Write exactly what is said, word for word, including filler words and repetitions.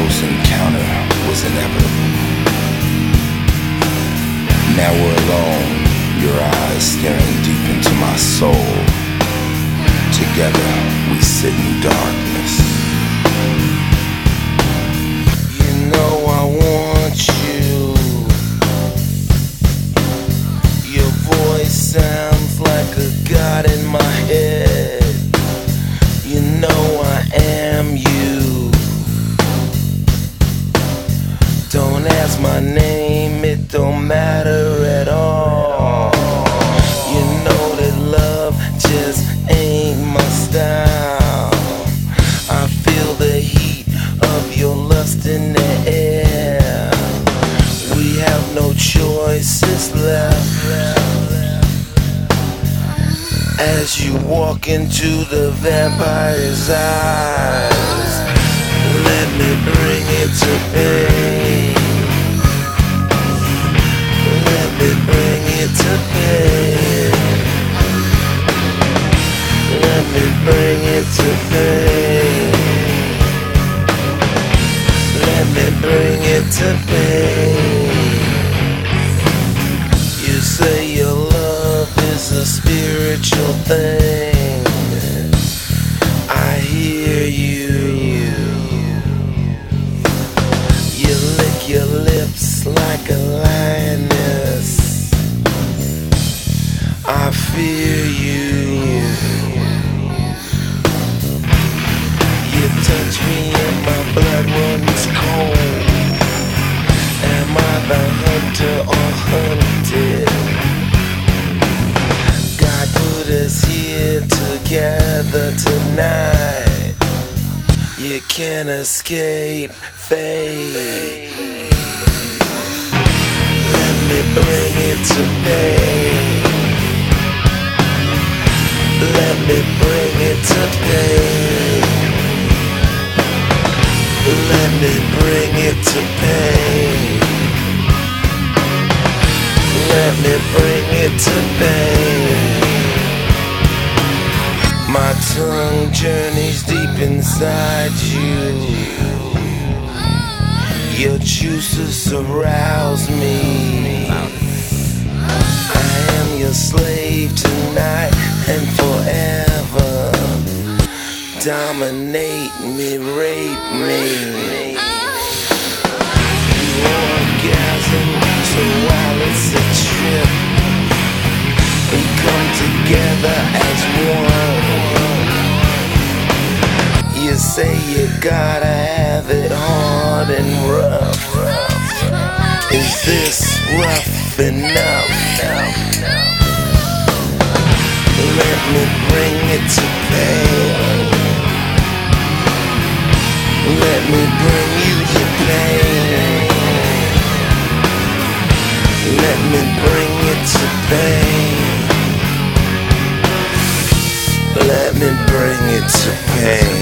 close encounter was inevitable. Now we're alone, your eyes staring deep into my soul. Together we sit in darkness. You know I want you. Your voice sounds like a god in my head. You know I am you. Don't ask my name, it don't matter at all. You know that love just ain't my style. I feel the heat of your lust in the air. We have no choices left as you walk into the vampire's eyes. Let me bring it to pain. Let me bring it to pain. Let me bring it to pain. Let me bring it to pain. You say your love is a spiritual thing. I hear you. You lick your lips like a lioness. I fear you. You touch me and my blood runs cold. Am I the hunter or hunted? God put us here together tonight. You can't escape fate. Let me bring it to pain. Let me bring it to pain. Let me bring it to pain. Let me bring it to pain. My tongue journeys deep inside you. Your juices arouse me. I am your slave tonight and forever. Dominate me, rape me. You orgasm, so while it's a trip, we come together as one. You say you gotta have it hard and rough. Is this rough enough? Let me bring it to pain. Let me bring you your pain. Let me bring it to pain. Let me bring it to pain.